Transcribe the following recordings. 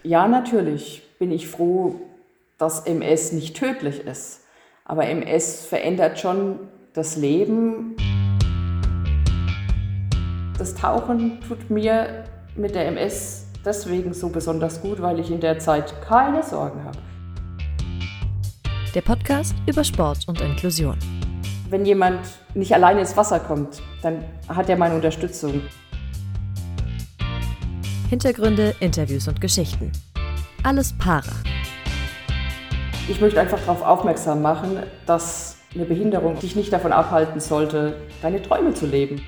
Ja, natürlich bin ich froh, dass MS nicht tödlich ist. Aber MS verändert schon das Leben. Das Tauchen tut mir mit der MS deswegen so besonders gut, weil ich in der Zeit keine Sorgen habe. Der Podcast über Sport und Inklusion. Wenn jemand nicht alleine ins Wasser kommt, dann hat er meine Unterstützung. Hintergründe, Interviews und Geschichten. Alles Para. Ich möchte einfach darauf aufmerksam machen, dass eine Behinderung dich nicht davon abhalten sollte, deine Träume zu leben.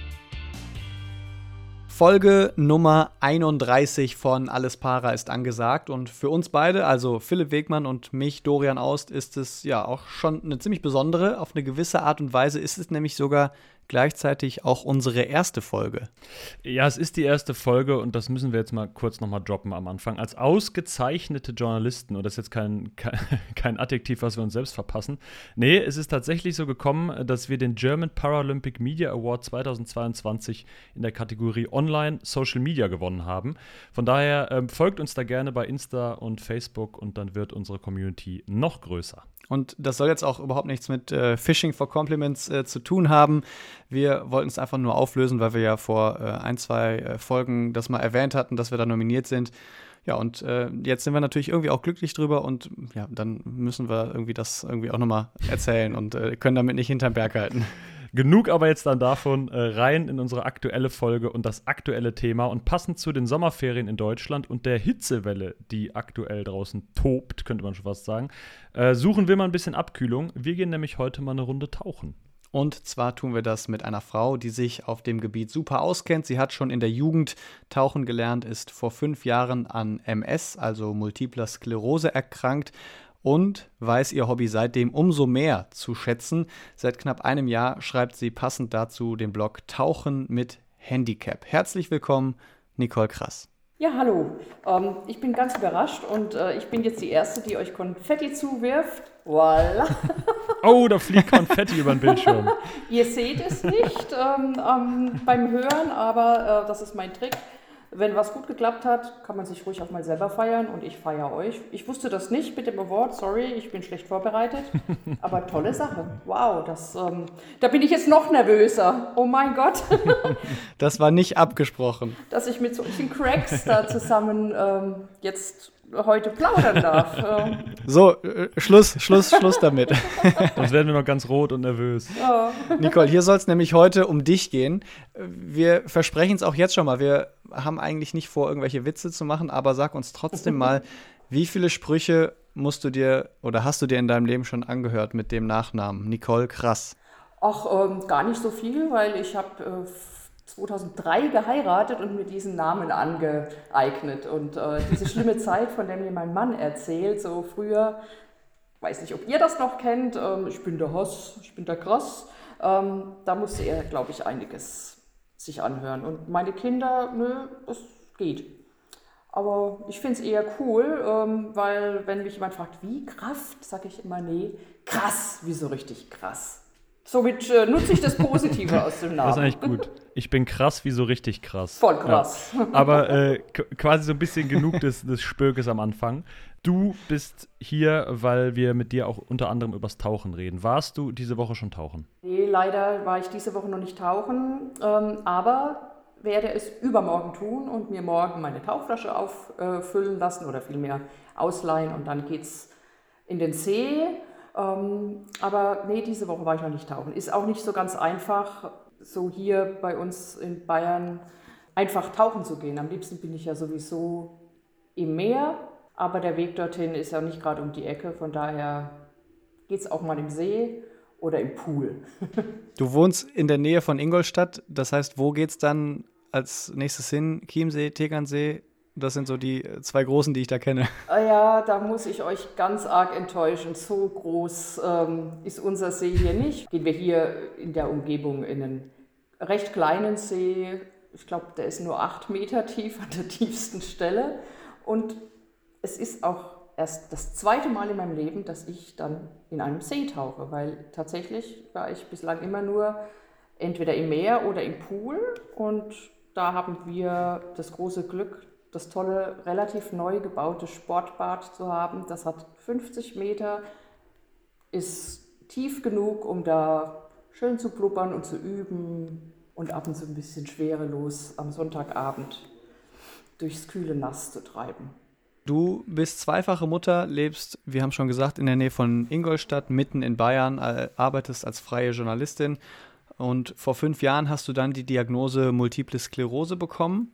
Folge Nummer 31 von Alles Para ist angesagt und für uns beide, also Philipp Wegmann und mich, Dorian Aust, ist es ja auch schon eine ziemlich besondere. Auf eine gewisse Art und Weise ist es nämlich sogar gleichzeitig auch unsere erste Folge. Ja, es ist die erste Folge und das müssen wir jetzt mal kurz nochmal droppen am Anfang. Als ausgezeichnete Journalisten, und das ist jetzt kein Adjektiv, was wir uns selbst verpassen. Nee, es ist tatsächlich so gekommen, dass wir den German Paralympic Media Award 2022 in der Kategorie Online Social Media gewonnen haben. Von daher folgt uns da gerne bei Insta und Facebook und dann wird unsere Community noch größer. Und das soll jetzt auch überhaupt nichts mit Fishing for Compliments zu tun haben. Wir wollten es einfach nur auflösen, weil wir ja vor ein, zwei Folgen das mal erwähnt hatten, dass wir da nominiert sind. Ja, und jetzt sind wir natürlich irgendwie auch glücklich drüber und ja, dann müssen wir irgendwie das irgendwie auch nochmal erzählen und können damit nicht hinterm Berg halten. Genug aber jetzt dann davon, rein in unsere aktuelle Folge und das aktuelle Thema. Und passend zu den Sommerferien in Deutschland und der Hitzewelle, die aktuell draußen tobt, könnte man schon fast sagen, suchen wir mal ein bisschen Abkühlung. Wir gehen nämlich heute mal eine Runde tauchen. Und zwar tun wir das mit einer Frau, die sich auf dem Gebiet super auskennt. Sie hat schon in der Jugend tauchen gelernt, ist vor 5 Jahren an MS, also Multipler Sklerose, erkrankt und weiß ihr Hobby seitdem umso mehr zu schätzen. Seit knapp einem Jahr schreibt sie passend dazu den Blog Tauchen mit Handicap. Herzlich willkommen, Nicole Krass. Ja, hallo. Ich bin ganz überrascht und ich bin jetzt die Erste, die euch Konfetti zuwirft. Voilà. Oh, da fliegt Konfetti über den Bildschirm. Ihr seht es nicht beim Hören, aber das ist mein Trick. Wenn was gut geklappt hat, kann man sich ruhig auch mal selber feiern und ich feiere euch. Ich wusste das nicht mit dem Award, sorry, ich bin schlecht vorbereitet, aber tolle Sache. Wow, da bin ich jetzt noch nervöser. Oh mein Gott. Das war nicht abgesprochen. Dass ich mit solchen Cracks da zusammen jetzt heute plaudern darf. So, Schluss damit. Sonst werden wir noch ganz rot und nervös. Ja. Nicole, hier soll es nämlich heute um dich gehen. Wir versprechen es auch jetzt schon mal. Wir haben eigentlich nicht vor, irgendwelche Witze zu machen, aber sag uns trotzdem mal, wie viele Sprüche musst du dir oder hast du dir in deinem Leben schon angehört mit dem Nachnamen Nicole Krass? Ach, gar nicht so viel, weil ich habe 2003 geheiratet und mir diesen Namen angeeignet. Und diese schlimme Zeit, von der mir mein Mann erzählt, so früher, weiß nicht, ob ihr das noch kennt, ich bin der Hoss, ich bin der Krass, da musste er, glaube ich, einiges sich anhören. Und meine Kinder, nö, das geht. Aber ich finde es eher cool, weil wenn mich jemand fragt, wie Kraft, sage ich immer, nee, krass, wie so richtig krass. Somit nutze ich das Positive aus dem Namen. Das ist eigentlich gut. Ich bin krass wie so richtig krass. Voll krass. Ja. Aber quasi so ein bisschen genug des Spökes am Anfang. Du bist hier, weil wir mit dir auch unter anderem übers Tauchen reden. Warst du diese Woche schon tauchen? Nee, leider war ich diese Woche noch nicht tauchen, aber werde es übermorgen tun und mir morgen meine Tauchflasche auffüllen lassen oder vielmehr ausleihen und dann geht's in den See. Aber nee, diese Woche war ich noch nicht tauchen. Ist auch nicht so ganz einfach, so hier bei uns in Bayern einfach tauchen zu gehen. Am liebsten bin ich ja sowieso im Meer, aber der Weg dorthin ist ja nicht gerade um die Ecke. Von daher geht es auch mal im See oder im Pool. Du wohnst in der Nähe von Ingolstadt, das heißt, wo geht's dann als nächstes hin? Chiemsee, Tegernsee? Das sind so die 2 großen, die ich da kenne. Ja, da muss ich euch ganz arg enttäuschen. So groß ist unser See hier nicht. Gehen wir hier in der Umgebung in einen recht kleinen See. Ich glaube, der ist nur 8 Meter tief an der tiefsten Stelle. Und es ist auch erst das 2. Mal in meinem Leben, dass ich dann in einem See tauche. Weil tatsächlich war ich bislang immer nur entweder im Meer oder im Pool. Und da haben wir das große Glück, das tolle, relativ neu gebaute Sportbad zu haben. Das hat 50 Meter, ist tief genug, um da schön zu blubbern und zu üben und ab und zu ein bisschen schwerelos am Sonntagabend durchs kühle Nass zu treiben. Du bist zweifache Mutter, lebst, wir haben schon gesagt, in der Nähe von Ingolstadt, mitten in Bayern, arbeitest als freie Journalistin und vor 5 Jahren hast du dann die Diagnose Multiple Sklerose bekommen.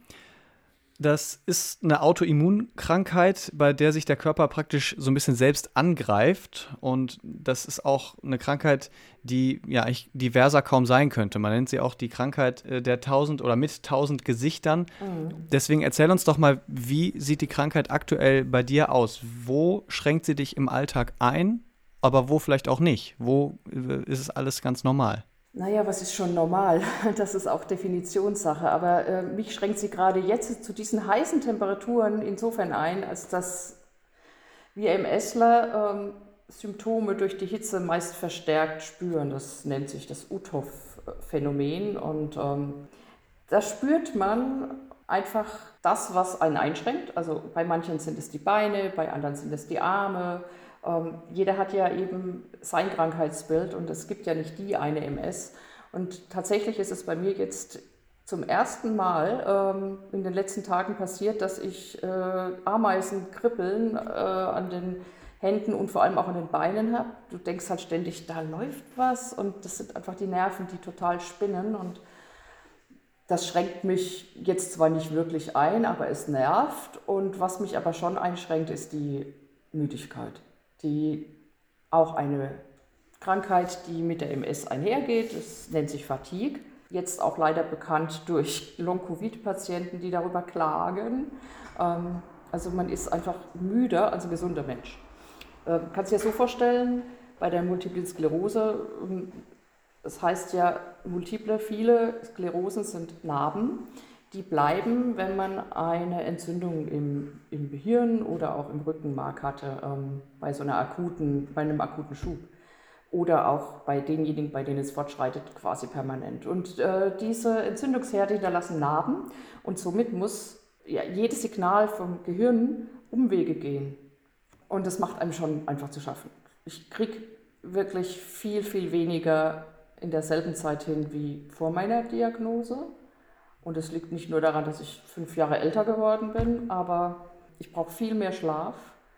Das ist eine Autoimmunkrankheit, bei der sich der Körper praktisch so ein bisschen selbst angreift. Und das ist auch eine Krankheit, die ja diverser kaum sein könnte. Man nennt sie auch die Krankheit der 1000 oder mit 1000 Gesichtern. Deswegen erzähl uns doch mal, wie sieht die Krankheit aktuell bei dir aus? Wo schränkt sie dich im Alltag ein, aber wo vielleicht auch nicht? Wo ist es alles ganz normal? Naja, was ist schon normal? Das ist auch Definitionssache. Aber mich schränkt sie gerade jetzt zu diesen heißen Temperaturen insofern ein, als dass wir MSler Symptome durch die Hitze meist verstärkt spüren. Das nennt sich das Uthoff-Phänomen. Und da spürt man einfach das, was einen einschränkt. Also bei manchen sind es die Beine, bei anderen sind es die Arme. Jeder hat ja eben sein Krankheitsbild und es gibt ja nicht die eine MS. Und tatsächlich ist es bei mir jetzt zum ersten Mal in den letzten Tagen passiert, dass ich Ameisenkribbeln an den Händen und vor allem auch an den Beinen habe. Du denkst halt ständig, da läuft was und das sind einfach die Nerven, die total spinnen. Und das schränkt mich jetzt zwar nicht wirklich ein, aber es nervt. Und was mich aber schon einschränkt, ist die Müdigkeit. Die auch eine Krankheit, die mit der MS einhergeht. Das nennt sich Fatigue. Jetzt auch leider bekannt durch Long-Covid-Patienten, die darüber klagen. Also man ist einfach müder als ein gesunder Mensch. Kannst du dir das so vorstellen, bei der Multiplen Sklerose, das heißt ja, viele Sklerosen sind Narben. Die bleiben, wenn man eine Entzündung im Gehirn oder auch im Rückenmark hatte, bei einem akuten Schub. Oder auch bei denjenigen, bei denen es fortschreitet, quasi permanent. Und diese Entzündungsherde hinterlassen Narben und somit muss jedes Signal vom Gehirn Umwege gehen. Und das macht einem schon einfach zu schaffen. Ich kriege wirklich viel, viel weniger in derselben Zeit hin wie vor meiner Diagnose. Und es liegt nicht nur daran, dass ich 5 Jahre älter geworden bin, aber ich brauche viel mehr Schlaf.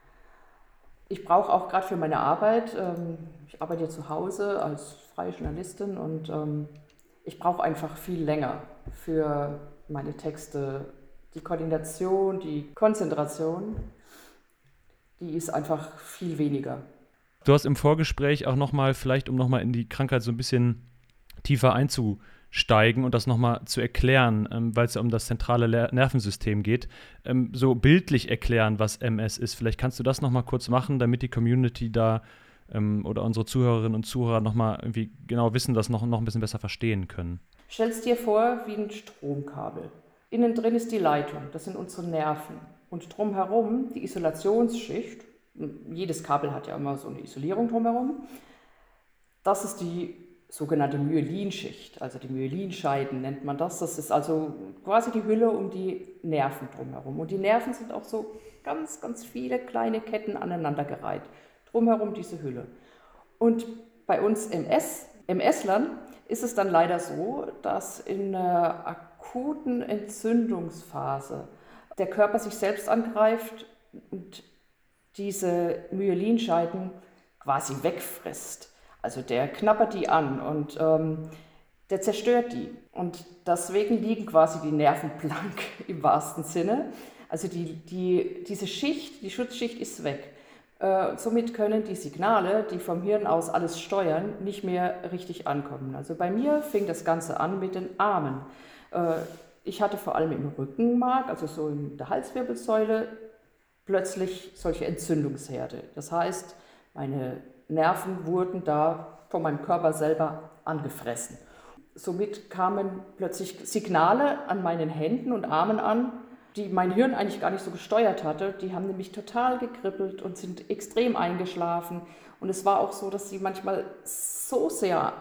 Ich brauche auch gerade für meine Arbeit, ich arbeite ja zu Hause als freie Journalistin und ich brauche einfach viel länger für meine Texte. Die Koordination, die Konzentration, die ist einfach viel weniger. Du hast im Vorgespräch auch nochmal, vielleicht um nochmal in die Krankheit so ein bisschen tiefer einzusteigen und das nochmal zu erklären, weil es ja um das zentrale Nervensystem geht, so bildlich erklären, was MS ist. Vielleicht kannst du das nochmal kurz machen, damit die Community da oder unsere Zuhörerinnen und Zuhörer nochmal irgendwie genau wissen, das noch ein bisschen besser verstehen können. Stell es dir vor wie ein Stromkabel. Innen drin ist die Leitung, das sind unsere Nerven. Und drumherum die Isolationsschicht, jedes Kabel hat ja immer so eine Isolierung drumherum, das ist die sogenannte Myelinschicht, also die Myelinscheiden nennt man das. Das ist also quasi die Hülle um die Nerven drumherum. Und die Nerven sind auch so ganz, ganz viele kleine Ketten aneinandergereiht. Drumherum diese Hülle. Und bei uns MSlern ist es dann leider so, dass in einer akuten Entzündungsphase der Körper sich selbst angreift und diese Myelinscheiden quasi wegfrisst. Also der knabbert die an und der zerstört die. Und deswegen liegen quasi die Nerven blank im wahrsten Sinne. Also diese Schicht, die Schutzschicht ist weg. Somit können die Signale, die vom Hirn aus alles steuern, nicht mehr richtig ankommen. Also bei mir fing das Ganze an mit den Armen. Ich hatte vor allem im Rückenmark, also so in der Halswirbelsäule, plötzlich solche Entzündungsherde. Das heißt, meine Nerven wurden da von meinem Körper selber angefressen. Somit kamen plötzlich Signale an meinen Händen und Armen an, die mein Hirn eigentlich gar nicht so gesteuert hatte. Die haben nämlich total gekribbelt und sind extrem eingeschlafen. Und es war auch so, dass sie manchmal so sehr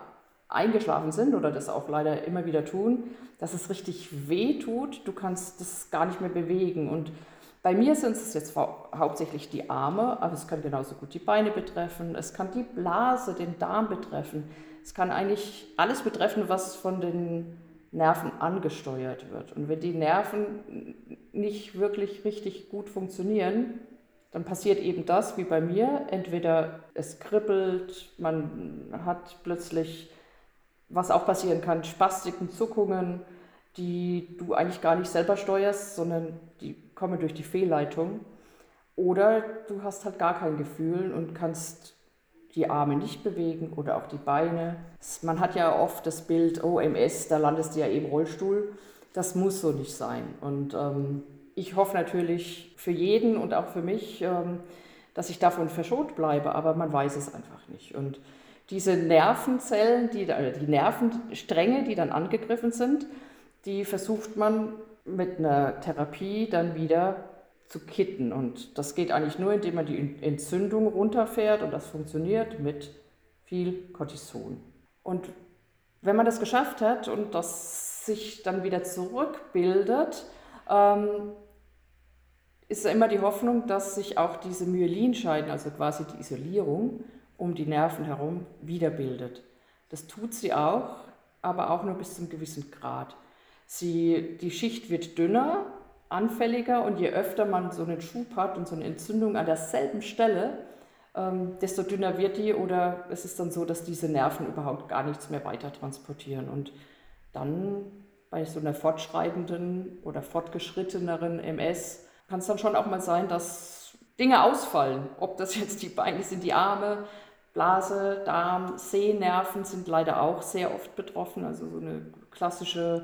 eingeschlafen sind oder das auch leider immer wieder tun, dass es richtig weh tut. Du kannst das gar nicht mehr bewegen. Und bei mir sind es jetzt hauptsächlich die Arme, aber es kann genauso gut die Beine betreffen. Es kann die Blase, den Darm betreffen. Es kann eigentlich alles betreffen, was von den Nerven angesteuert wird. Und wenn die Nerven nicht wirklich richtig gut funktionieren, dann passiert eben das wie bei mir. Entweder es kribbelt, man hat plötzlich, was auch passieren kann, Spastiken, Zuckungen, die du eigentlich gar nicht selber steuerst, sondern die kommen durch die Fehlleitung. Oder du hast halt gar kein Gefühl und kannst die Arme nicht bewegen oder auch die Beine. Man hat ja oft das Bild, oh MS, da landest du ja im Rollstuhl. Das muss so nicht sein. Und ich hoffe natürlich für jeden und auch für mich, dass ich davon verschont bleibe, aber man weiß es einfach nicht. Und diese Nervenzellen, die Nervenstränge, die dann angegriffen sind, die versucht man mit einer Therapie dann wieder zu kitten. Und das geht eigentlich nur, indem man die Entzündung runterfährt, und das funktioniert mit viel Cortison. Und wenn man das geschafft hat und das sich dann wieder zurückbildet, ist immer die Hoffnung, dass sich auch diese Myelinscheiden, also quasi die Isolierung um die Nerven herum, wiederbildet. Das tut sie auch, aber auch nur bis zum gewissen Grad. Die Schicht wird dünner, anfälliger, und je öfter man so einen Schub hat und so eine Entzündung an derselben Stelle, desto dünner wird die, oder es ist dann so, dass diese Nerven überhaupt gar nichts mehr weiter transportieren. Und dann bei so einer fortschreitenden oder fortgeschritteneren MS kann es dann schon auch mal sein, dass Dinge ausfallen. Ob das jetzt die Beine sind, die Arme, Blase, Darm, Sehnerven sind leider auch sehr oft betroffen. Also so eine klassische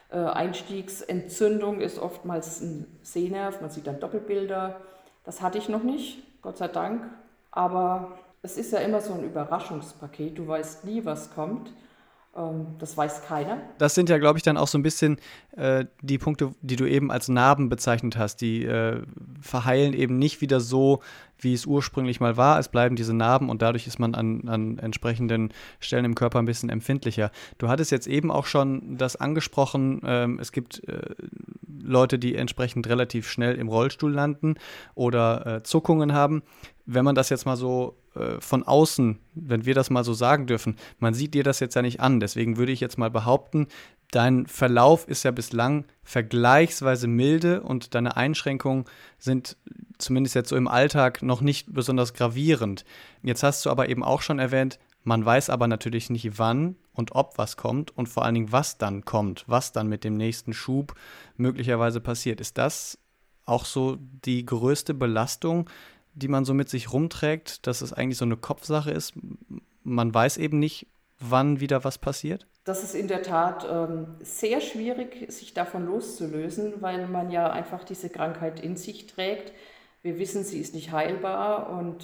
Einstiegsentzündung ist oftmals ein Sehnerv, man sieht dann Doppelbilder. Das hatte ich noch nicht, Gott sei Dank. Aber es ist ja immer so ein Überraschungspaket, du weißt nie, was kommt. Das weiß keiner. Das sind ja, glaube ich, dann auch so ein bisschen die Punkte, die du eben als Narben bezeichnet hast. Die verheilen eben nicht wieder so, wie es ursprünglich mal war. Es bleiben diese Narben, und dadurch ist man an entsprechenden Stellen im Körper ein bisschen empfindlicher. Du hattest jetzt eben auch schon das angesprochen, es gibt Leute, die entsprechend relativ schnell im Rollstuhl landen oder Zuckungen haben. Wenn man das jetzt mal so von außen, wenn wir das mal so sagen dürfen, man sieht dir das jetzt ja nicht an. Deswegen würde ich jetzt mal behaupten, dein Verlauf ist ja bislang vergleichsweise milde und deine Einschränkungen sind zumindest jetzt so im Alltag noch nicht besonders gravierend. Jetzt hast du aber eben auch schon erwähnt, man weiß aber natürlich nicht, wann und ob was kommt und vor allen Dingen, was dann kommt, was dann mit dem nächsten Schub möglicherweise passiert. Ist das auch so die größte Belastung, die man so mit sich rumträgt, dass es eigentlich so eine Kopfsache ist? Man weiß eben nicht, wann wieder was passiert? Das ist in der Tat sehr schwierig, sich davon loszulösen, weil man ja einfach diese Krankheit in sich trägt. Wir wissen, sie ist nicht heilbar, und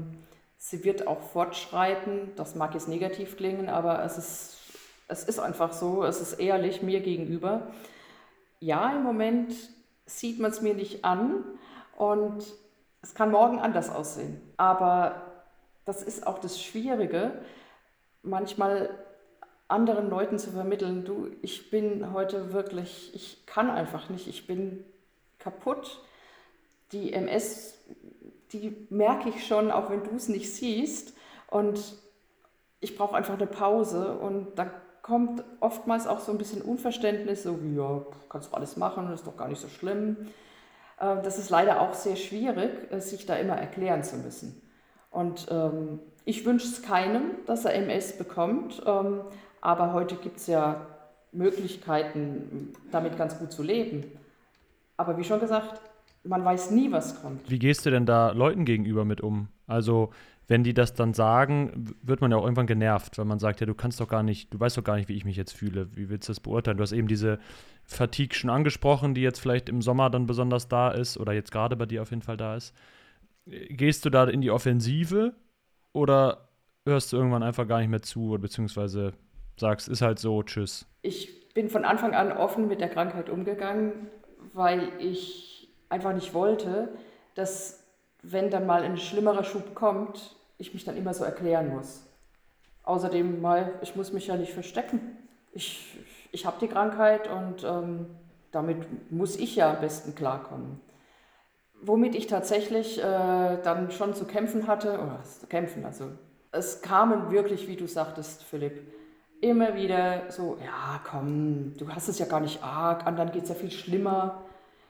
sie wird auch fortschreiten. Das mag jetzt negativ klingen, aber es ist einfach so, es ist ehrlich mir gegenüber. Ja, im Moment sieht man es mir nicht an, und es kann morgen anders aussehen. Aber das ist auch das Schwierige, manchmal anderen Leuten zu vermitteln, du, ich bin heute wirklich, ich kann einfach nicht, ich bin kaputt. Die MS, die merke ich schon, auch wenn du es nicht siehst, und ich brauche einfach eine Pause, und da kommt oftmals auch so ein bisschen Unverständnis, so wie, ja, kannst du alles machen, ist doch gar nicht so schlimm. Das ist leider auch sehr schwierig, sich da immer erklären zu müssen. Und ich wünsche es keinem, dass er MS bekommt, aber heute gibt es ja Möglichkeiten, damit ganz gut zu leben. Aber wie schon gesagt, man weiß nie, was kommt. Wie gehst du denn da Leuten gegenüber mit um? Also, wenn die das dann sagen, wird man ja auch irgendwann genervt, weil man sagt, ja, du weißt doch gar nicht, wie ich mich jetzt fühle. Wie willst du das beurteilen? Du hast eben diese Fatigue schon angesprochen, die jetzt vielleicht im Sommer dann besonders da ist oder jetzt gerade bei dir auf jeden Fall da ist. Gehst du da in die Offensive oder hörst du irgendwann einfach gar nicht mehr zu, oder beziehungsweise sagst, ist halt so, tschüss? Ich bin von Anfang an offen mit der Krankheit umgegangen, weil ich einfach nicht wollte, dass, wenn dann mal ein schlimmerer Schub kommt, ich mich dann immer so erklären muss. Außerdem, ich muss mich ja nicht verstecken. Ich habe die Krankheit und damit muss ich ja am besten klarkommen. Womit ich tatsächlich dann schon zu kämpfen hatte, also es kamen wirklich, wie du sagtest, Philipp, immer wieder so, ja komm, du hast es ja gar nicht arg, anderen geht es ja viel schlimmer.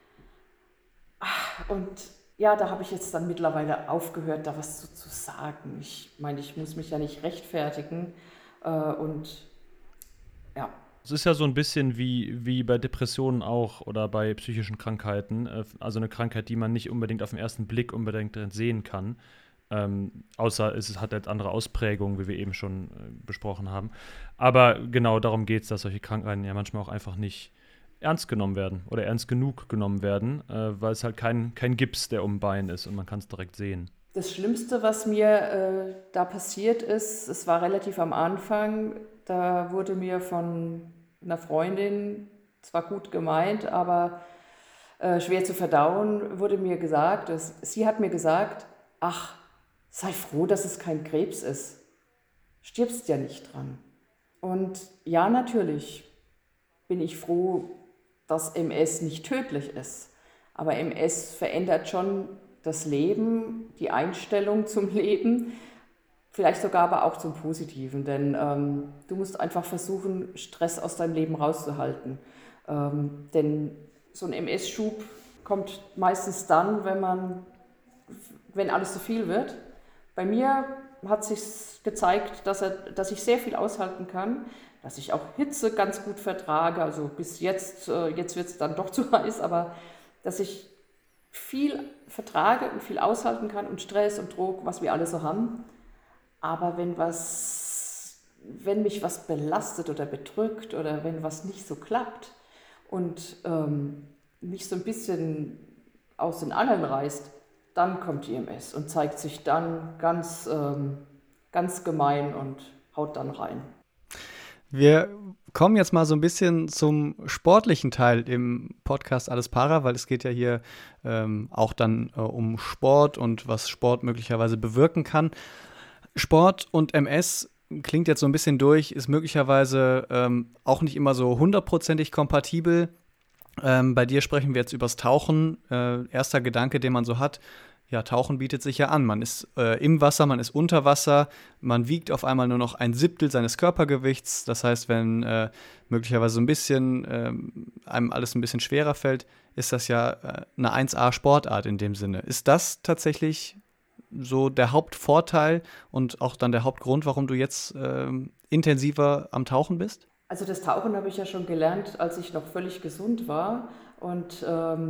Und ja, da habe ich jetzt dann mittlerweile aufgehört, da was zu sagen. Ich meine, ich muss mich ja nicht rechtfertigen und ja. Es ist ja so ein bisschen wie bei Depressionen auch oder bei psychischen Krankheiten. Also eine Krankheit, die man nicht unbedingt auf den ersten Blick unbedingt sehen kann. Außer es hat jetzt andere Ausprägungen, wie wir eben schon besprochen haben. Aber genau darum geht es, dass solche Krankheiten ja manchmal auch einfach nicht ernst genommen werden oder ernst genug genommen werden, weil es halt kein Gips, der um Bein ist und man kann es direkt sehen. Das Schlimmste, was mir da passiert ist, es war relativ am Anfang, da wurde mir von einer Freundin, zwar gut gemeint, aber schwer zu verdauen, wurde mir gesagt, sie hat mir gesagt, ach, sei froh, dass es kein Krebs ist. Stirbst ja nicht dran. Und ja, natürlich bin ich froh, dass MS nicht tödlich ist. Aber MS verändert schon das Leben, die Einstellung zum Leben, vielleicht sogar aber auch zum Positiven. Denn du musst einfach versuchen, Stress aus deinem Leben rauszuhalten. Denn so ein MS-Schub kommt meistens dann, wenn alles zu viel wird. Bei mir hat sich gezeigt, dass ich sehr viel aushalten kann, dass ich auch Hitze ganz gut vertrage, also bis jetzt wird es dann doch zu heiß, aber dass ich viel vertrage und viel aushalten kann und Stress und Druck, was wir alle so haben. Aber wenn mich was belastet oder bedrückt oder wenn was nicht so klappt und mich so ein bisschen aus den Angeln reißt, dann kommt die MS und zeigt sich dann ganz gemein und haut dann rein. Wir kommen jetzt mal so ein bisschen zum sportlichen Teil im Podcast Alles Para, weil es geht ja hier auch dann um Sport und was Sport möglicherweise bewirken kann. Sport und MS klingt jetzt so ein bisschen durch, ist möglicherweise auch nicht immer so 100%ig kompatibel. Bei dir sprechen wir jetzt übers Tauchen. Erster Gedanke, den man so hat, ja, Tauchen bietet sich ja an. Man ist im Wasser, man ist unter Wasser, man wiegt auf einmal nur noch 1/7 seines Körpergewichts. Das heißt, wenn möglicherweise so ein bisschen einem alles ein bisschen schwerer fällt, ist das ja eine 1A-Sportart in dem Sinne. Ist das tatsächlich so der Hauptvorteil und auch dann der Hauptgrund, warum du jetzt intensiver am Tauchen bist? Also das Tauchen habe ich ja schon gelernt, als ich noch völlig gesund war und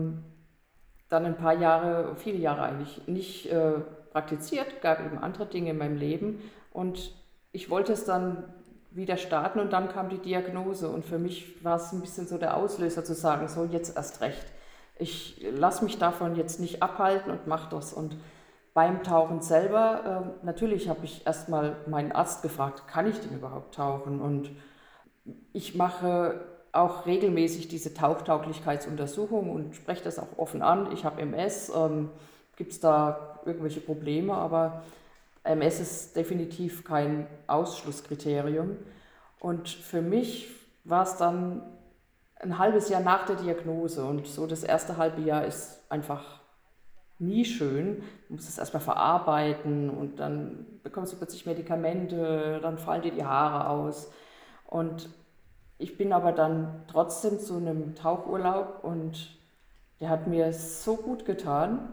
dann viele Jahre eigentlich nicht praktiziert, gab eben andere Dinge in meinem Leben und ich wollte es dann wieder starten und dann kam die Diagnose und für mich war es ein bisschen so der Auslöser zu sagen, so jetzt erst recht. Ich lasse mich davon jetzt nicht abhalten und mache das. Und beim Tauchen selber, natürlich habe ich erstmal meinen Arzt gefragt, kann ich denn überhaupt tauchen? Und ich mache auch regelmäßig diese Tauchtauglichkeitsuntersuchung und spreche das auch offen an. Ich habe MS, gibt es da irgendwelche Probleme, aber MS ist definitiv kein Ausschlusskriterium. Und für mich war es dann ein halbes Jahr nach der Diagnose und so das erste halbe Jahr ist einfach nie schön. Du musst es erstmal verarbeiten und dann bekommst du plötzlich Medikamente, dann fallen dir die Haare aus. Und ich bin aber dann trotzdem zu einem Tauchurlaub und der hat mir so gut getan.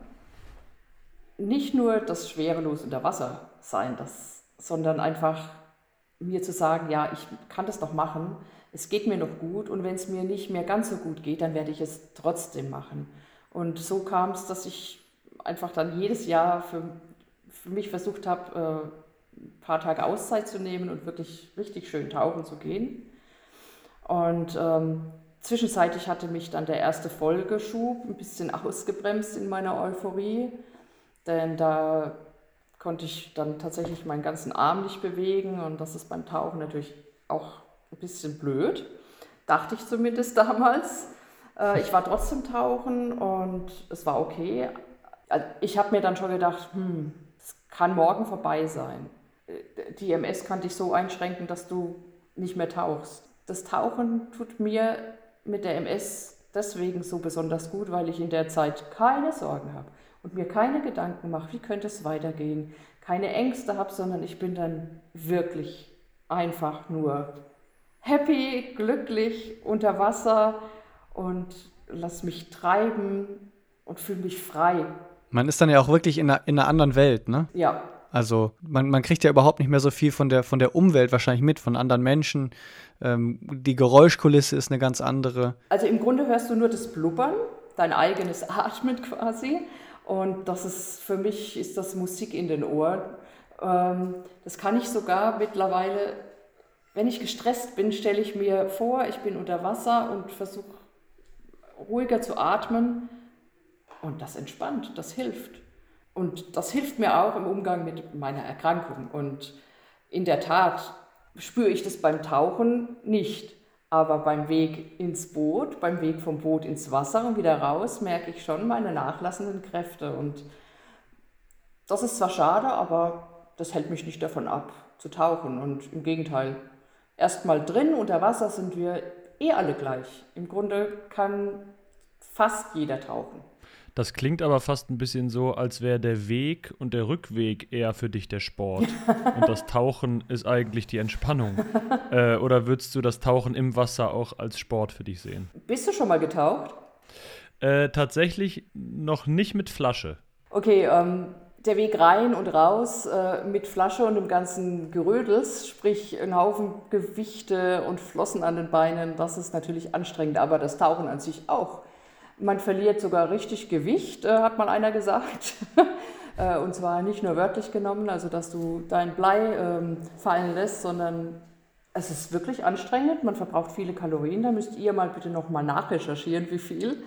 Nicht nur das schwerelos unter Wasser sein, sondern einfach mir zu sagen, ja, ich kann das noch machen, es geht mir noch gut und wenn es mir nicht mehr ganz so gut geht, dann werde ich es trotzdem machen. Und so kam es, dass ich einfach dann jedes Jahr für mich versucht habe, ein paar Tage Auszeit zu nehmen und wirklich richtig schön tauchen zu gehen. Und zwischenzeitlich hatte mich dann der erste Folgeschub ein bisschen ausgebremst in meiner Euphorie, denn da konnte ich dann tatsächlich meinen ganzen Arm nicht bewegen und das ist beim Tauchen natürlich auch ein bisschen blöd, dachte ich zumindest damals. Ich war trotzdem tauchen und es war okay. Ich habe mir dann schon gedacht, es kann morgen vorbei sein. die MS kann dich so einschränken, dass du nicht mehr tauchst. Das Tauchen tut mir mit der MS deswegen so besonders gut, weil ich in der Zeit keine Sorgen habe und mir keine Gedanken mache, wie könnte es weitergehen, keine Ängste habe, sondern ich bin dann wirklich einfach nur happy, glücklich unter Wasser und lass mich treiben und fühle mich frei. Man ist dann ja auch wirklich in einer anderen Welt, ne? Ja. Also man kriegt ja überhaupt nicht mehr so viel von der Umwelt wahrscheinlich mit, von anderen Menschen. Die Geräuschkulisse ist eine ganz andere. Also im Grunde hörst du nur das Blubbern, dein eigenes Atmen quasi. Und das ist, für mich ist das Musik in den Ohren. Das kann ich sogar mittlerweile, wenn ich gestresst bin, stelle ich mir vor, ich bin unter Wasser und versuche ruhiger zu atmen. Und das entspannt, das hilft. Und das hilft mir auch im Umgang mit meiner Erkrankung. Und in der Tat spüre ich das beim Tauchen nicht. Aber beim Weg ins Boot, beim Weg vom Boot ins Wasser und wieder raus, merke ich schon meine nachlassenden Kräfte. Und das ist zwar schade, aber das hält mich nicht davon ab, zu tauchen. Und im Gegenteil, erst mal drin unter Wasser sind wir alle gleich. Im Grunde kann fast jeder tauchen. Das klingt aber fast ein bisschen so, als wäre der Weg und der Rückweg eher für dich der Sport. Und das Tauchen ist eigentlich die Entspannung. Oder würdest du das Tauchen im Wasser auch als Sport für dich sehen? Bist du schon mal getaucht? Tatsächlich noch nicht mit Flasche. Okay, der Weg rein und raus mit Flasche und dem ganzen Gerödels, sprich ein Haufen Gewichte und Flossen an den Beinen, das ist natürlich anstrengend, aber das Tauchen an sich auch. Man verliert sogar richtig Gewicht, hat mal einer gesagt. Und zwar nicht nur wörtlich genommen, also dass du dein Blei fallen lässt, sondern es ist wirklich anstrengend. Man verbraucht viele Kalorien. Da müsst ihr mal bitte nochmal nachrecherchieren, wie viel.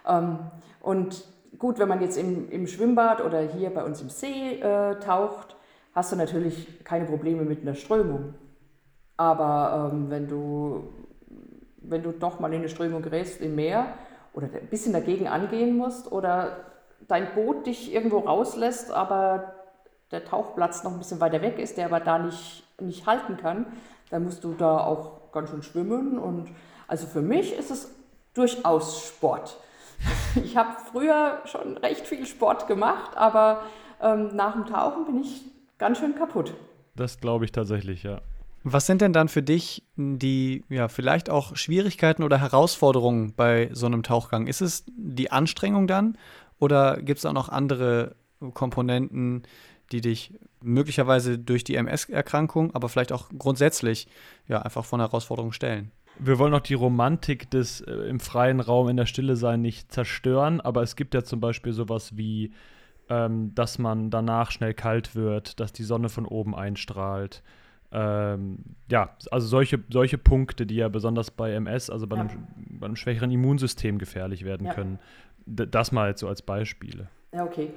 Und gut, wenn man jetzt im Schwimmbad oder hier bei uns im See taucht, hast du natürlich keine Probleme mit einer Strömung. Aber wenn du doch mal in eine Strömung gerätst im Meer, oder ein bisschen dagegen angehen musst oder dein Boot dich irgendwo rauslässt, aber der Tauchplatz noch ein bisschen weiter weg ist, der aber da nicht halten kann, dann musst du da auch ganz schön schwimmen. Und also für mich ist es durchaus Sport. Ich habe früher schon recht viel Sport gemacht, aber nach dem Tauchen bin ich ganz schön kaputt. Das glaube ich tatsächlich, ja. Was sind denn dann für dich die, ja, vielleicht auch Schwierigkeiten oder Herausforderungen bei so einem Tauchgang? Ist es die Anstrengung dann oder gibt es auch noch andere Komponenten, die dich möglicherweise durch die MS-Erkrankung, aber vielleicht auch grundsätzlich ja, einfach vor eine Herausforderung stellen? Wir wollen auch die Romantik des im freien Raum in der Stille sein nicht zerstören, aber es gibt ja zum Beispiel sowas wie, dass man danach schnell kalt wird, dass die Sonne von oben einstrahlt. Ja, also solche Punkte, die ja besonders bei MS, also bei einem schwächeren Immunsystem gefährlich werden können. Das mal jetzt so als Beispiele. Ja, okay.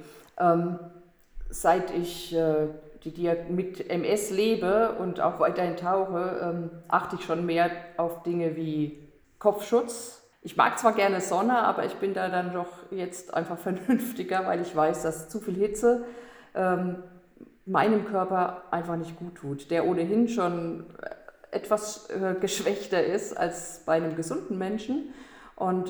Seit ich mit MS lebe und auch weiterhin tauche, achte ich schon mehr auf Dinge wie Kopfschutz. Ich mag zwar gerne Sonne, aber ich bin da dann doch jetzt einfach vernünftiger, weil ich weiß, dass zu viel Hitze meinem Körper einfach nicht gut tut, der ohnehin schon etwas geschwächter ist als bei einem gesunden Menschen. Und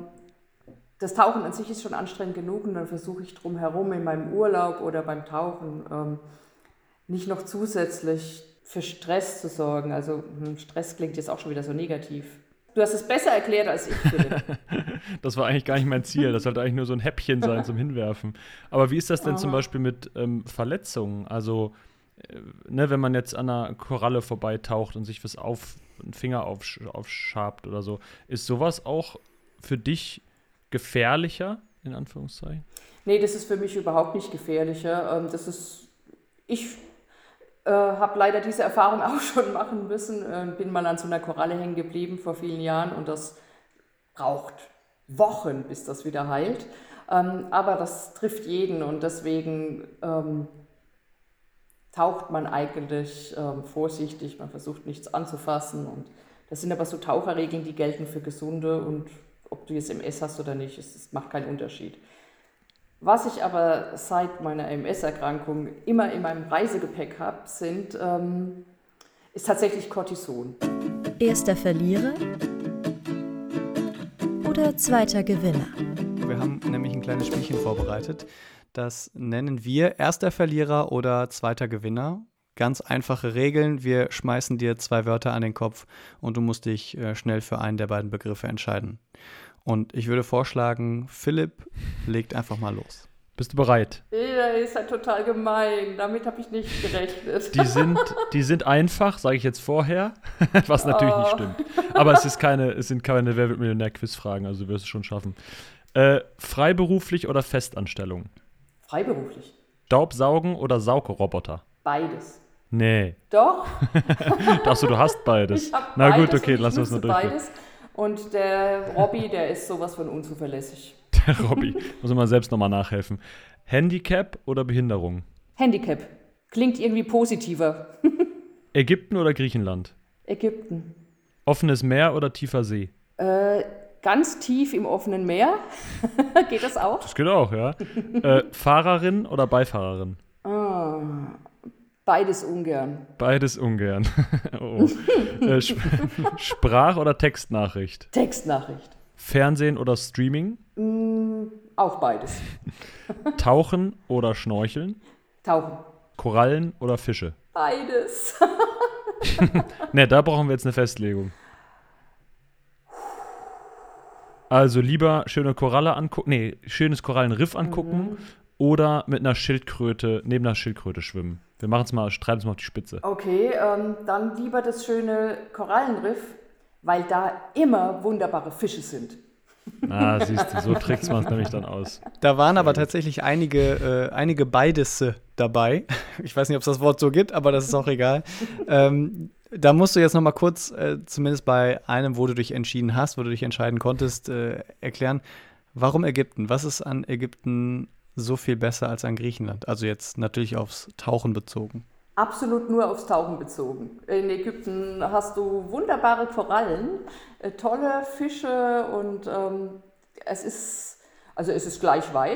das Tauchen an sich ist schon anstrengend genug und dann versuche ich drumherum in meinem Urlaub oder beim Tauchen nicht noch zusätzlich für Stress zu sorgen. Also Stress klingt jetzt auch schon wieder so negativ. Du hast es besser erklärt als ich, Philipp. Das war eigentlich gar nicht mein Ziel. Das sollte eigentlich nur so ein Häppchen sein zum Hinwerfen. Aber wie ist das denn zum Beispiel mit Verletzungen? Also, wenn man jetzt an einer Koralle vorbeitaucht und sich einen Finger aufschabt oder so, ist sowas auch für dich gefährlicher, in Anführungszeichen? Nee, das ist für mich überhaupt nicht gefährlicher. Ich habe leider diese Erfahrung auch schon machen müssen. Bin mal an so einer Koralle hängen geblieben vor vielen Jahren und das braucht Wochen, bis das wieder heilt. Aber das trifft jeden und deswegen taucht man eigentlich vorsichtig, man versucht nichts anzufassen. Und das sind aber so Taucherregeln, die gelten für Gesunde und ob du jetzt MS hast oder nicht, es macht keinen Unterschied. Was ich aber seit meiner MS-Erkrankung immer in meinem Reisegepäck habe, ist tatsächlich Cortison. Erster Verlierer oder zweiter Gewinner? Wir haben nämlich ein kleines Spielchen vorbereitet. Das nennen wir erster Verlierer oder zweiter Gewinner. Ganz einfache Regeln. Wir schmeißen dir 2 Wörter an den Kopf und du musst dich schnell für einen der beiden Begriffe entscheiden. Und ich würde vorschlagen, Philipp legt einfach mal los. Bist du bereit? Ja, ist halt total gemein. Damit habe ich nicht gerechnet. Die sind einfach, sage ich jetzt vorher, was natürlich nicht stimmt. Aber es sind keine Wer wird Millionär-Quiz-Fragen, also du wirst es schon schaffen. Freiberuflich oder Festanstellung? Freiberuflich. Staubsaugen oder Saugroboter? Beides. Nee. Doch. Achso, du hast beides. Ich hab Na beides gut, okay, und ich lass uns mal nutze durchgehen. beides. Und der Robby, der ist sowas von unzuverlässig. Der Robby. Muss man selbst nochmal nachhelfen. Handicap oder Behinderung? Handicap. Klingt irgendwie positiver. Ägypten oder Griechenland? Ägypten. Offenes Meer oder tiefer See? Ganz tief im offenen Meer. Geht das auch? Das geht auch, ja. Fahrerin oder Beifahrerin? Beides ungern. Beides ungern. Oh. Sprach- oder Textnachricht? Textnachricht. Fernsehen oder Streaming? Auch beides. Tauchen oder Schnorcheln? Tauchen. Korallen oder Fische? Beides. Ne, da brauchen wir jetzt eine Festlegung. Also lieber schöne Koralle angucken, schönes Korallenriff angucken oder mit einer Schildkröte, neben einer Schildkröte schwimmen. Wir machen es mal, treiben es mal auf die Spitze. Okay, dann lieber das schöne Korallenriff, weil da immer wunderbare Fische sind. Siehst du, so trickst man es nämlich dann aus. Da waren aber tatsächlich einige Beidesse dabei. Ich weiß nicht, ob es das Wort so gibt, aber das ist auch egal. Da musst du jetzt noch mal kurz, zumindest bei einem, wo du dich entschieden hast, wo du dich entscheiden konntest, erklären, warum Ägypten? Was ist an Ägypten so viel besser als an Griechenland? Also jetzt natürlich aufs Tauchen bezogen. Absolut nur aufs Tauchen bezogen. In Ägypten hast du wunderbare Korallen, tolle Fische und es ist gleich weit.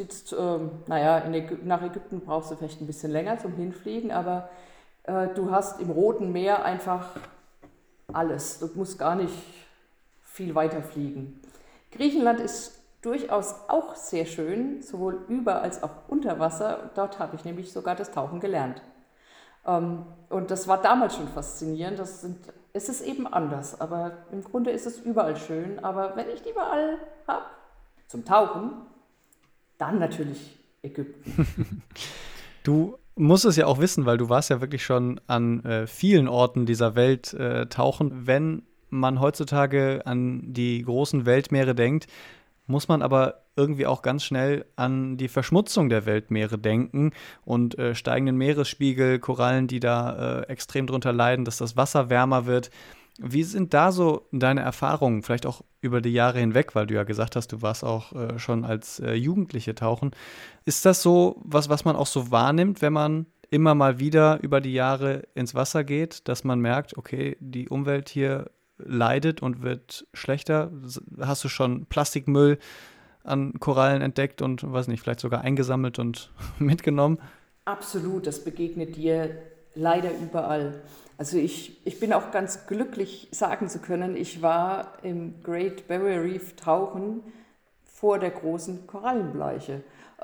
Nach Ägypten brauchst du vielleicht ein bisschen länger zum Hinfliegen, aber du hast im Roten Meer einfach alles. Du musst gar nicht viel weiter fliegen. Griechenland ist durchaus auch sehr schön, sowohl über als auch unter Wasser. Dort habe ich nämlich sogar das Tauchen gelernt. Und das war damals schon faszinierend. Es ist eben anders, aber im Grunde ist es überall schön. Aber wenn ich die Wahl habe zum Tauchen, dann natürlich Ägypten. Du musst es ja auch wissen, weil du warst ja wirklich schon an vielen Orten dieser Welt tauchen. Wenn man heutzutage an die großen Weltmeere denkt, muss man aber irgendwie auch ganz schnell an die Verschmutzung der Weltmeere denken und steigenden Meeresspiegel, Korallen, die da extrem drunter leiden, dass das Wasser wärmer wird. Wie sind da so deine Erfahrungen, vielleicht auch über die Jahre hinweg, weil du ja gesagt hast, du warst auch schon als Jugendliche tauchen. Ist das so was man auch so wahrnimmt, wenn man immer mal wieder über die Jahre ins Wasser geht, dass man merkt, okay, die Umwelt hier leidet und wird schlechter? Hast du schon Plastikmüll an Korallen entdeckt und, weiß nicht, vielleicht sogar eingesammelt und mitgenommen? Absolut, das begegnet dir leider überall. Also ich bin auch ganz glücklich, sagen zu können, ich war im Great Barrier Reef tauchen vor der großen Korallenbleiche.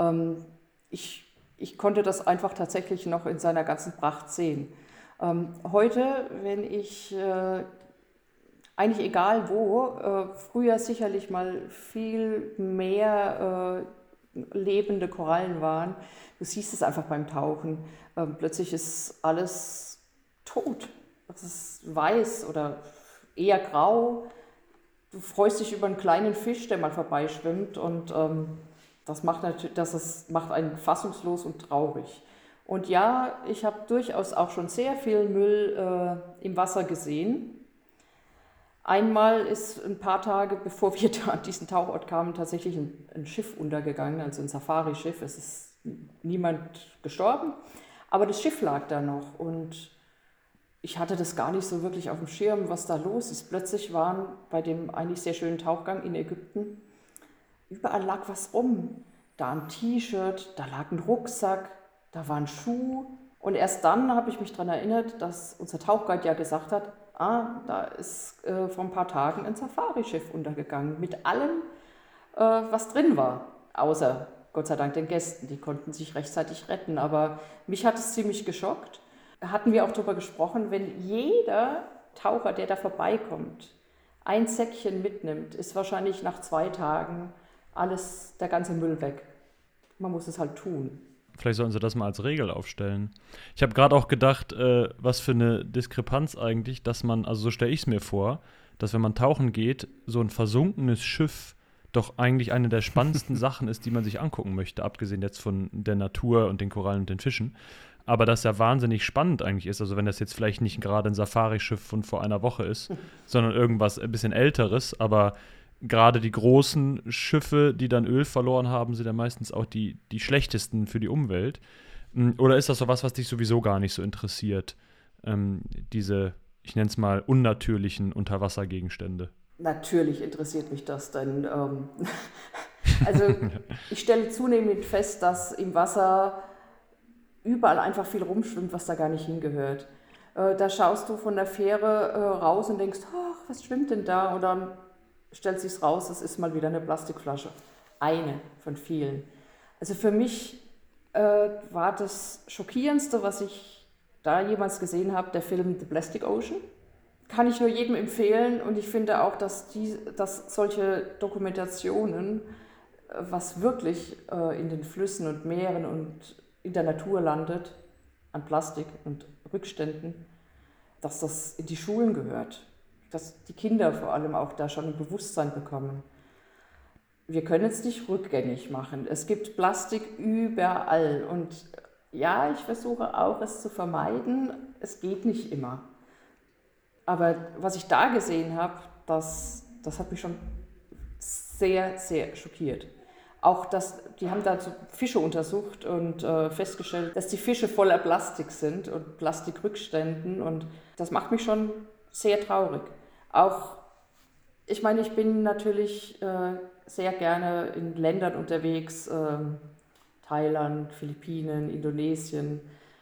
Ich konnte das einfach tatsächlich noch in seiner ganzen Pracht sehen. Heute, wenn ich eigentlich egal wo, früher sicherlich mal viel mehr lebende Korallen waren. Du siehst es einfach beim Tauchen. Plötzlich ist alles tot. Es ist weiß oder eher grau. Du freust dich über einen kleinen Fisch, der mal vorbeischwimmt und das macht einen fassungslos und traurig. Und ja, ich habe durchaus auch schon sehr viel Müll im Wasser gesehen. Einmal ist ein paar Tage, bevor wir da an diesen Tauchort kamen, tatsächlich ein Schiff untergegangen, also ein Safari-Schiff. Es ist niemand gestorben, aber das Schiff lag da noch und ich hatte das gar nicht so wirklich auf dem Schirm, was da los ist. Plötzlich waren bei dem eigentlich sehr schönen Tauchgang in Ägypten, überall lag was rum. da ein T-Shirt, da lag ein Rucksack, da war ein Schuh. Und erst dann habe ich mich daran erinnert, dass unser Tauchguide ja gesagt hat, da ist vor ein paar Tagen ein Safari-Schiff untergegangen mit allem, was drin war, außer Gott sei Dank den Gästen, die konnten sich rechtzeitig retten. Aber mich hat es ziemlich geschockt. Hatten wir auch darüber gesprochen, wenn jeder Taucher, der da vorbeikommt, ein Säckchen mitnimmt, ist wahrscheinlich nach 2 Tagen der ganze Müll weg. Man muss es halt tun. Vielleicht sollten sie das mal als Regel aufstellen. Ich habe gerade auch gedacht, was für eine Diskrepanz eigentlich, dass man, also so stelle ich es mir vor, dass wenn man tauchen geht, so ein versunkenes Schiff doch eigentlich eine der spannendsten Sachen ist, die man sich angucken möchte, abgesehen jetzt von der Natur und den Korallen und den Fischen. Aber das ja wahnsinnig spannend eigentlich ist, also wenn das jetzt vielleicht nicht gerade ein Safari-Schiff von vor einer Woche ist, sondern irgendwas ein bisschen Älteres, aber gerade die großen Schiffe, die dann Öl verloren haben, sind ja meistens auch die schlechtesten für die Umwelt. Oder ist das so was dich sowieso gar nicht so interessiert, diese, ich nenne es mal, unnatürlichen Unterwassergegenstände? Natürlich interessiert mich das, denn also ich stelle zunehmend fest, dass im Wasser überall einfach viel rumschwimmt, was da gar nicht hingehört. Da schaust du von der Fähre raus und denkst, ach, was schwimmt denn da? Und dann stellt sich's raus, es ist mal wieder eine Plastikflasche. Eine von vielen. Also für mich war das Schockierendste, was ich da jemals gesehen habe, der Film The Plastic Ocean. Kann ich nur jedem empfehlen und ich finde auch, dass solche Dokumentationen, was wirklich in den Flüssen und Meeren und in der Natur landet, an Plastik und Rückständen, dass das in die Schulen gehört, dass die Kinder vor allem auch da schon ein Bewusstsein bekommen. Wir können es nicht rückgängig machen. Es gibt Plastik überall und ja, ich versuche auch, es zu vermeiden. Es geht nicht immer. Aber was ich da gesehen habe, das hat mich schon sehr, sehr schockiert. Auch die haben da so Fische untersucht und festgestellt, dass die Fische voller Plastik sind und Plastikrückständen. Und das macht mich schon sehr traurig. Auch, ich meine, ich bin natürlich sehr gerne in Ländern unterwegs, Thailand, Philippinen, Indonesien,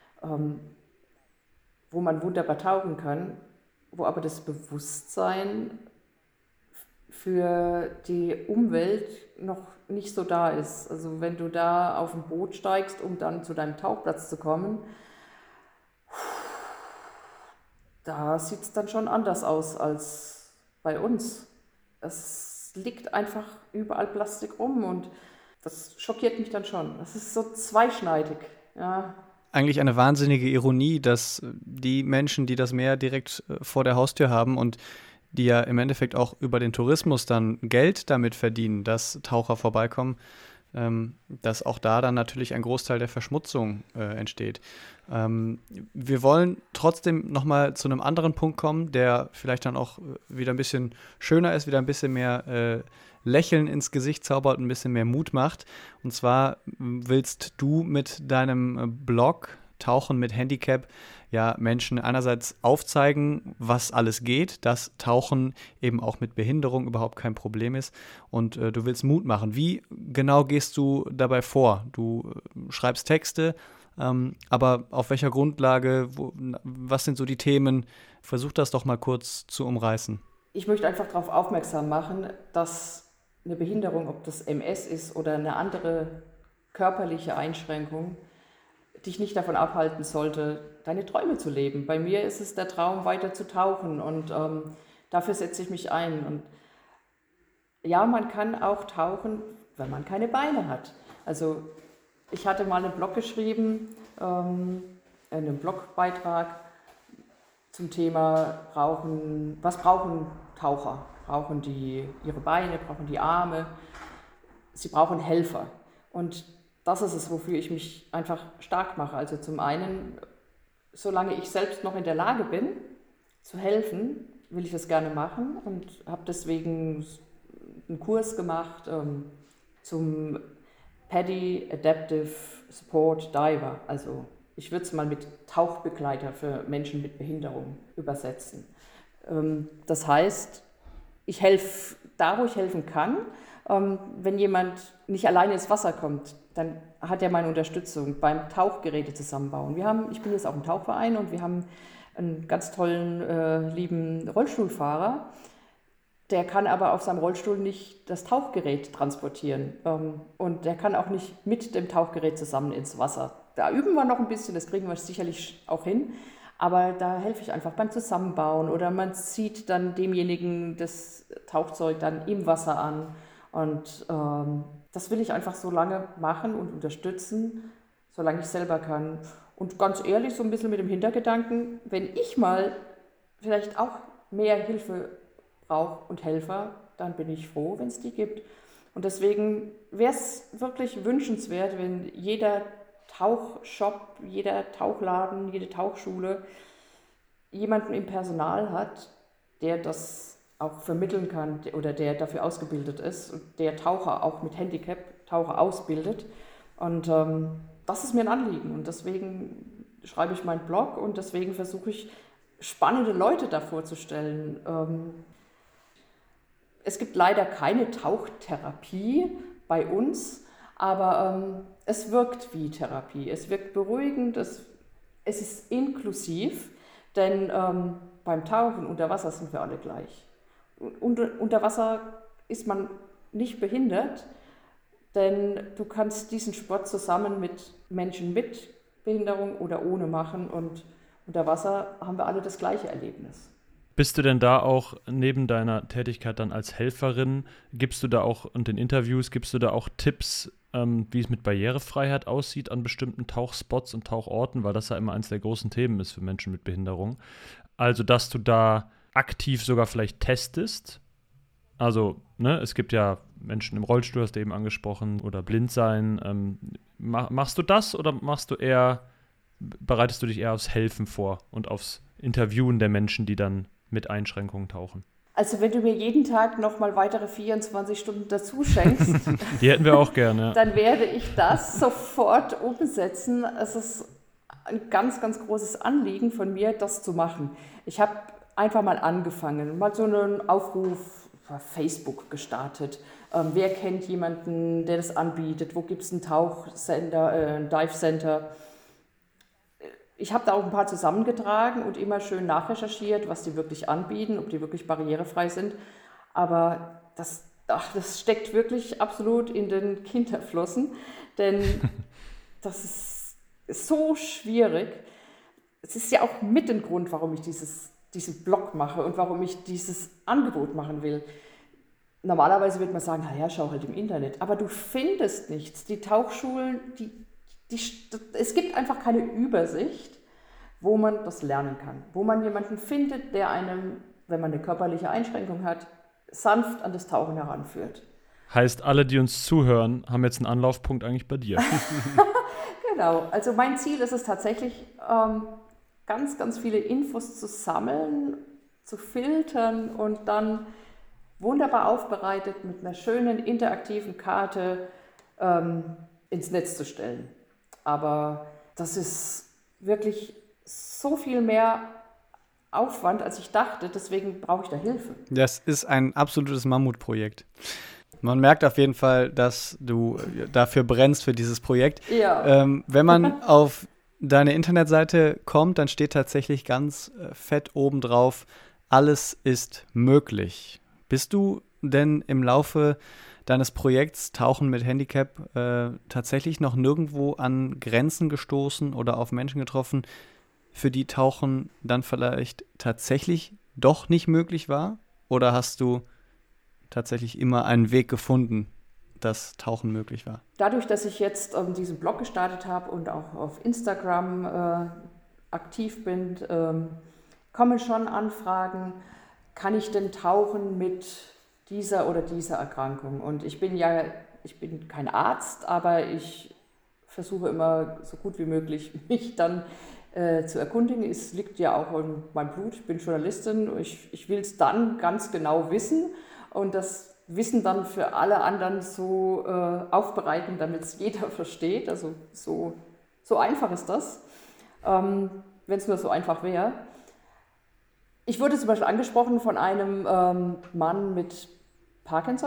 wo man wunderbar tauchen kann, wo aber das Bewusstsein für die Umwelt noch nicht so da ist. Also wenn du da auf ein Boot steigst, um dann zu deinem Tauchplatz zu kommen, da sieht es dann schon anders aus als bei uns. Es liegt einfach überall Plastik rum und das schockiert mich dann schon. Das ist so zweischneidig, ja. Eigentlich eine wahnsinnige Ironie, dass die Menschen, die das Meer direkt vor der Haustür haben und die ja im Endeffekt auch über den Tourismus dann Geld damit verdienen, dass Taucher vorbeikommen, dass auch da dann natürlich ein Großteil der Verschmutzung entsteht. Wir wollen trotzdem nochmal zu einem anderen Punkt kommen, der vielleicht dann auch wieder ein bisschen schöner ist, wieder ein bisschen mehr Lächeln ins Gesicht zaubert, ein bisschen mehr Mut macht. Und zwar willst du mit deinem Blog Tauchen mit Handicap ja Menschen einerseits aufzeigen, was alles geht, dass Tauchen eben auch mit Behinderung überhaupt kein Problem ist und du willst Mut machen. Wie genau gehst du dabei vor? Du schreibst Texte, aber auf welcher Grundlage, was sind so die Themen? Versuch das doch mal kurz zu umreißen. Ich möchte einfach darauf aufmerksam machen, dass eine Behinderung, ob das MS ist oder eine andere körperliche Einschränkung, dich nicht davon abhalten sollte, deine Träume zu leben. Bei mir ist es der Traum, weiter zu tauchen und dafür setze ich mich ein. Und ja, man kann auch tauchen, wenn man keine Beine hat. Also ich hatte mal einen Blog geschrieben, einen Blogbeitrag zum Thema was brauchen Taucher? Brauchen die ihre Beine, brauchen die Arme? Sie brauchen Helfer. Und das ist es, wofür ich mich einfach stark mache. Also zum einen, solange ich selbst noch in der Lage bin, zu helfen, will ich das gerne machen und habe deswegen einen Kurs gemacht zum PADI Adaptive Support Diver. Also ich würde es mal mit Tauchbegleiter für Menschen mit Behinderung übersetzen. Das heißt, ich helfe da, wo ich helfen kann, Wenn jemand nicht alleine ins Wasser kommt, dann hat er meine Unterstützung beim Tauchgeräte zusammenbauen. Ich bin jetzt auch im Tauchverein und wir haben einen ganz tollen, lieben Rollstuhlfahrer. Der kann aber auf seinem Rollstuhl nicht das Tauchgerät transportieren. Und der kann auch nicht mit dem Tauchgerät zusammen ins Wasser. Da üben wir noch ein bisschen, das kriegen wir sicherlich auch hin. Aber da helfe ich einfach beim Zusammenbauen. Oder man zieht dann demjenigen das Tauchzeug dann im Wasser an. Und das will ich einfach so lange machen und unterstützen, solange ich selber kann. Und ganz ehrlich, so ein bisschen mit dem Hintergedanken, wenn ich mal vielleicht auch mehr Hilfe brauche und Helfer, dann bin ich froh, wenn es die gibt. Und deswegen wäre es wirklich wünschenswert, wenn jeder Tauchshop, jeder Tauchladen, jede Tauchschule jemanden im Personal hat, der das auch vermitteln kann oder der dafür ausgebildet ist und der Taucher auch mit Handicap, Taucher ausbildet. Und das ist mir ein Anliegen und deswegen schreibe ich meinen Blog und deswegen versuche ich, spannende Leute da vorzustellen. Es gibt leider keine Tauchtherapie bei uns, aber es wirkt wie Therapie. Es wirkt beruhigend, es ist inklusiv, denn beim Tauchen unter Wasser sind wir alle gleich. Unter Wasser ist man nicht behindert, denn du kannst diesen Sport zusammen mit Menschen mit Behinderung oder ohne machen und unter Wasser haben wir alle das gleiche Erlebnis. Bist du denn da auch neben deiner Tätigkeit dann als Helferin, gibst du da auch und in Interviews, gibst du da auch Tipps, wie es mit Barrierefreiheit aussieht an bestimmten Tauchspots und Tauchorten, weil das ja immer eines der großen Themen ist für Menschen mit Behinderung. Also, dass du da aktiv sogar vielleicht testest. Also, ne, es gibt ja Menschen im Rollstuhl, hast du eben angesprochen, oder blind sein. Machst du das oder bereitest du dich eher aufs Helfen vor und aufs Interviewen der Menschen, die dann mit Einschränkungen tauchen? Also wenn du mir jeden Tag nochmal weitere 24 Stunden dazu schenkst, die hätten wir auch gerne. Dann werde ich das sofort umsetzen. Es ist ein ganz, ganz großes Anliegen von mir, das zu machen. Ich habe einfach mal angefangen, mal so einen Aufruf auf Facebook gestartet. Wer kennt jemanden, der das anbietet? Wo gibt es einen Tauchcenter, ein Dive Center? Ich habe da auch ein paar zusammengetragen und immer schön nachrecherchiert, was die wirklich anbieten, ob die wirklich barrierefrei sind. Aber das steckt wirklich absolut in den Kinderflossen, denn das ist so schwierig. Es ist ja auch mit ein Grund, warum ich diesen Blog mache und warum ich dieses Angebot machen will. Normalerweise wird man sagen, naja, schau halt im Internet, aber du findest nichts. Die Tauchschulen, es gibt einfach keine Übersicht, wo man das lernen kann, wo man jemanden findet, der einem, wenn man eine körperliche Einschränkung hat, sanft an das Tauchen heranführt. Heißt, alle, die uns zuhören, haben jetzt einen Anlaufpunkt eigentlich bei dir. Genau, also mein Ziel ist es tatsächlich, ganz, ganz viele Infos zu sammeln, zu filtern und dann wunderbar aufbereitet mit einer schönen interaktiven Karte ins Netz zu stellen. Aber das ist wirklich so viel mehr Aufwand, als ich dachte. Deswegen brauche ich da Hilfe. Das ist ein absolutes Mammutprojekt. Man merkt auf jeden Fall, dass du dafür brennst für dieses Projekt. Ja. Wenn man auf deine Internetseite kommt, dann steht tatsächlich ganz fett oben drauf, alles ist möglich. Bist du denn im Laufe deines Projekts Tauchen mit Handicap tatsächlich noch nirgendwo an Grenzen gestoßen oder auf Menschen getroffen, für die Tauchen dann vielleicht tatsächlich doch nicht möglich war? Oder hast du tatsächlich immer einen Weg gefunden, dass Tauchen möglich war? Dadurch, dass ich jetzt diesen Blog gestartet habe und auch auf Instagram aktiv bin, kommen schon Anfragen, kann ich denn tauchen mit dieser oder dieser Erkrankung? Und ich bin kein Arzt, aber ich versuche immer so gut wie möglich mich dann zu erkundigen. Es liegt ja auch in meinem Blut, ich bin Journalistin, ich will es dann ganz genau wissen und das Wissen dann für alle anderen so aufbereiten, damit es jeder versteht. Also so einfach ist das, wenn es nur so einfach wäre. Ich wurde zum Beispiel angesprochen von einem Mann mit Parkinson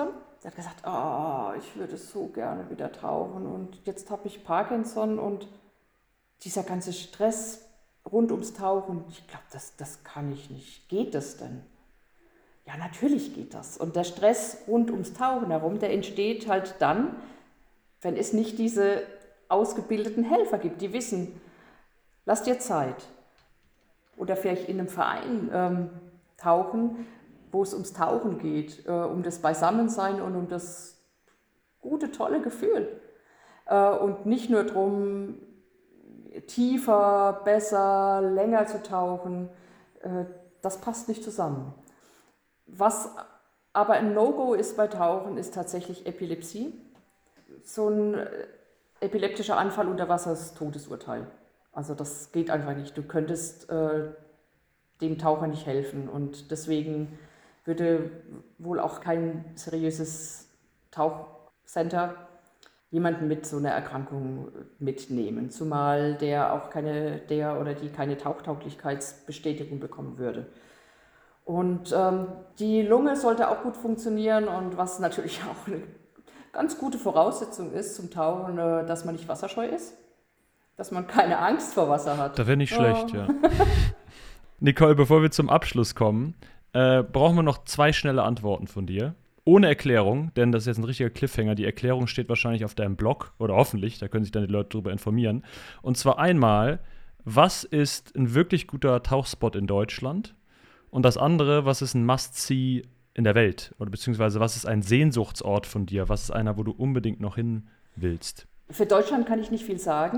Der hat gesagt, ich würde so gerne wieder tauchen und jetzt habe ich Parkinson und dieser ganze Stress rund ums Tauchen, ich glaube, das kann ich nicht. Geht das denn? Ja, natürlich geht das. Und der Stress rund ums Tauchen herum, der entsteht halt dann, wenn es nicht diese ausgebildeten Helfer gibt, die wissen, lass dir Zeit. Oder vielleicht in einem Verein tauchen, wo es ums Tauchen geht, um das Beisammensein und um das gute, tolle Gefühl. Und nicht nur darum, tiefer, besser, länger zu tauchen. Das passt nicht zusammen. Was aber ein No-Go ist bei Tauchen, ist tatsächlich Epilepsie. So ein epileptischer Anfall unter Wasser ist Todesurteil. Also das geht einfach nicht. Du könntest dem Taucher nicht helfen und deswegen würde wohl auch kein seriöses Tauchcenter jemanden mit so einer Erkrankung mitnehmen, zumal der oder die keine Tauchtauglichkeitsbestätigung bekommen würde. Und die Lunge sollte auch gut funktionieren und was natürlich auch eine ganz gute Voraussetzung ist zum Tauchen, dass man nicht wasserscheu ist, dass man keine Angst vor Wasser hat. Da wäre nicht schlecht, ja. Nicole, bevor wir zum Abschluss kommen, brauchen wir noch 2 schnelle Antworten von dir. Ohne Erklärung, denn das ist jetzt ein richtiger Cliffhanger. Die Erklärung steht wahrscheinlich auf deinem Blog oder hoffentlich, da können sich dann die Leute darüber informieren. Und zwar einmal, was ist ein wirklich guter Tauchspot in Deutschland? Und das andere, was ist ein Must-See in der Welt? Oder beziehungsweise, was ist ein Sehnsuchtsort von dir? Was ist einer, wo du unbedingt noch hin willst? Für Deutschland kann ich nicht viel sagen.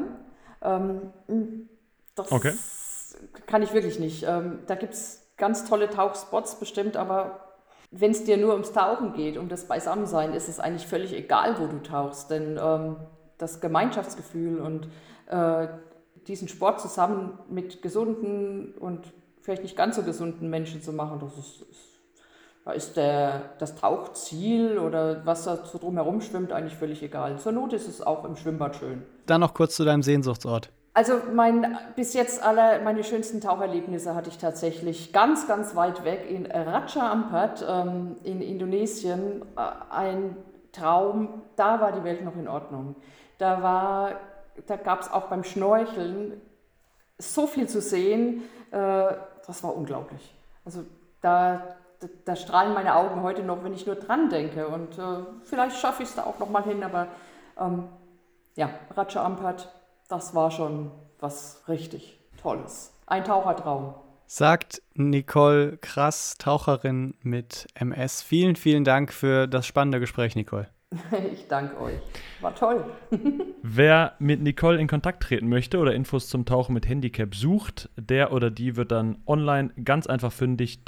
Das kann ich wirklich nicht. Da gibt es ganz tolle Tauchspots bestimmt, aber wenn es dir nur ums Tauchen geht, um das Beisammensein, ist es eigentlich völlig egal, wo du tauchst. Denn das Gemeinschaftsgefühl und diesen Sport zusammen mit gesunden und vielleicht nicht ganz so gesunden Menschen zu machen, da ist das Tauchziel oder was da so drumherum schwimmt eigentlich völlig egal. Zur Not ist es auch im Schwimmbad schön. Dann noch kurz zu deinem Sehnsuchtsort. Also bis jetzt meine schönsten Taucherlebnisse hatte ich tatsächlich ganz, ganz weit weg in Raja Ampat in Indonesien. Ein Traum, da war die Welt noch in Ordnung. Da gab es auch beim Schnorcheln so viel zu sehen, das war unglaublich. Also da strahlen meine Augen heute noch, wenn ich nur dran denke. Und vielleicht schaffe ich es da auch noch mal hin, aber Raja Ampat, das war schon was richtig Tolles. Ein Tauchertraum. Sagt Nicole Krass, Taucherin mit MS. Vielen, vielen Dank für das spannende Gespräch, Nicole. Ich danke euch. War toll. Wer mit Nicole in Kontakt treten möchte oder Infos zum Tauchen mit Handicap sucht, der oder die wird dann online ganz einfach fündig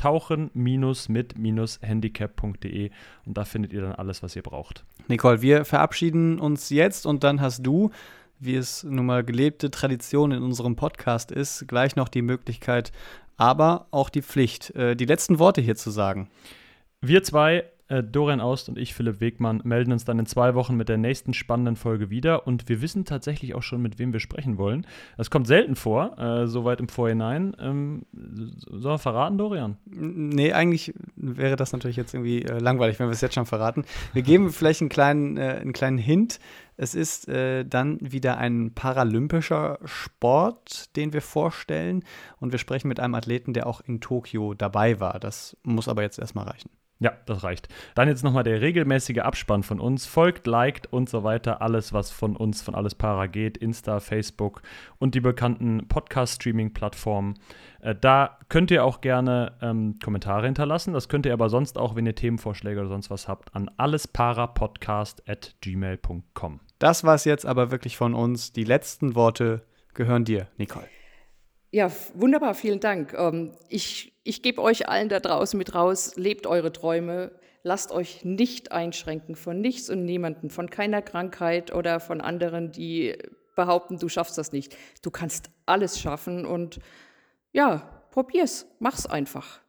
tauchen-mit-handicap.de und da findet ihr dann alles, was ihr braucht. Nicole, wir verabschieden uns jetzt und dann hast du, wie es nun mal gelebte Tradition in unserem Podcast ist, gleich noch die Möglichkeit, aber auch die Pflicht, die letzten Worte hier zu sagen. Wir zwei, Dorian Aust und ich, Philipp Wegmann, melden uns dann in 2 Wochen mit der nächsten spannenden Folge wieder und wir wissen tatsächlich auch schon, mit wem wir sprechen wollen. Das kommt selten vor, so weit im Vorhinein. Sollen wir verraten, Dorian? Nee, eigentlich wäre das natürlich jetzt irgendwie langweilig, wenn wir es jetzt schon verraten. Wir geben vielleicht einen kleinen Hint. Es ist dann wieder ein paralympischer Sport, den wir vorstellen und wir sprechen mit einem Athleten, der auch in Tokio dabei war. Das muss aber jetzt erstmal reichen. Ja, das reicht. Dann jetzt nochmal der regelmäßige Abspann von uns. Folgt, liked und so weiter. Alles, was von uns, von Alles Para geht. Insta, Facebook und die bekannten Podcast-Streaming-Plattformen. Da könnt ihr auch gerne Kommentare hinterlassen. Das könnt ihr aber sonst auch, wenn ihr Themenvorschläge oder sonst was habt, an allesparapodcast@gmail.com. Das war's jetzt aber wirklich von uns. Die letzten Worte gehören dir, Nicole. Ja, wunderbar, vielen Dank. Ich gebe euch allen da draußen mit raus, lebt eure Träume, lasst euch nicht einschränken von nichts und niemandem, von keiner Krankheit oder von anderen, die behaupten, du schaffst das nicht. Du kannst alles schaffen und ja, probier's, mach's einfach.